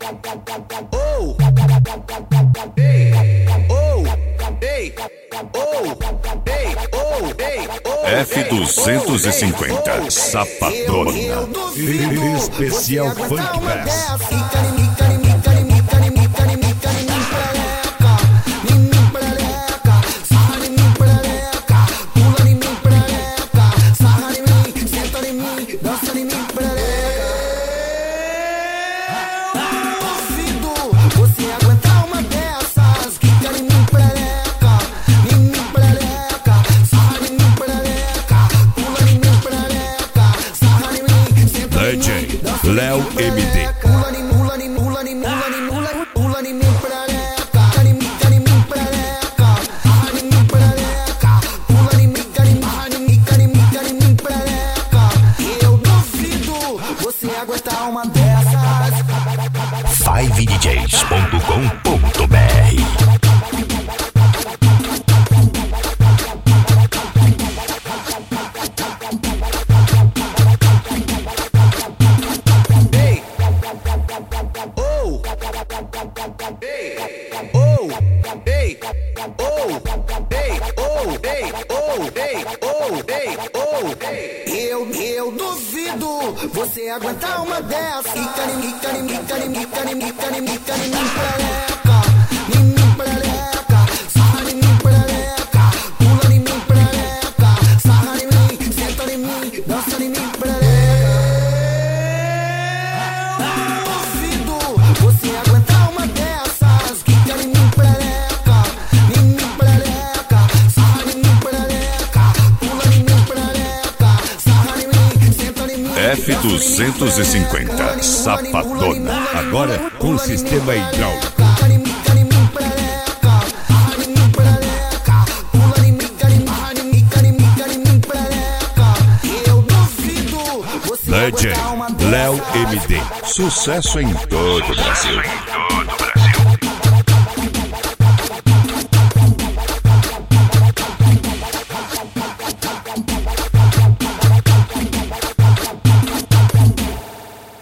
F250 Sapadona Especial Funk Bass. DJ Léo MD. Eu duvido você aguentar uma dessas. 5DJs.com.br. Eu duvido você aguentar uma dessa. Sarra em mim, perereca. Pula em mim, perereca. Sarra em mim, senta em mim, dança em mim, perereca. Duvido você aguentar uma dessas. Quica em mim, perereca. Em mim, perereca. Sarra em mim, perereca. Pula em mim, perereca. Sarra em mim, senta em mim. F250 Sapadona. Agora com sistema hidráulico. DJ Léo MD. Sucesso em todo o Brasil.